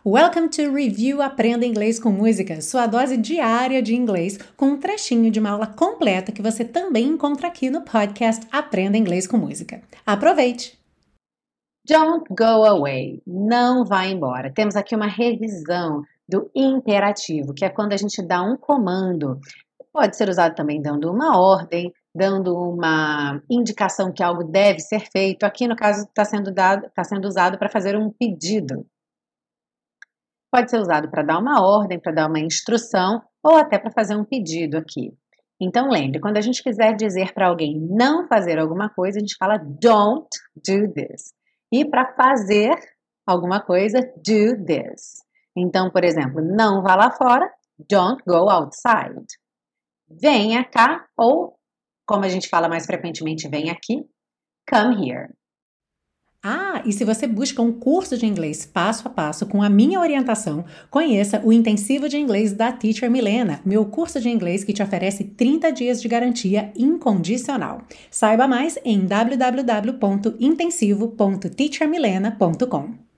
Welcome to Review Aprenda Inglês com Música, sua dose diária de inglês, com um trechinho de uma aula completa que você também encontra aqui no podcast Aprenda Inglês com Música. Aproveite! Don't go away. Não vá embora. Temos aqui uma revisão do imperativo, que é quando a gente dá um comando. Pode ser usado também dando uma ordem, dando uma indicação que algo deve ser feito. Aqui, no caso, está sendo usado para fazer um pedido. Pode ser usado para dar uma ordem, para dar uma instrução ou até para fazer um pedido aqui. Então, lembre, quando a gente quiser dizer para alguém não fazer alguma coisa, a gente fala don't do this. E para fazer alguma coisa, do this. Então, por exemplo, não vá lá fora, don't go outside. Venha cá, ou, como a gente fala mais frequentemente, vem aqui, come here. E se você busca um curso de inglês passo a passo com a minha orientação, conheça o Intensivo de Inglês da Teacher Milena, meu curso de inglês que te oferece 30 dias de garantia incondicional. Saiba mais em www.intensivo.teachermilena.com.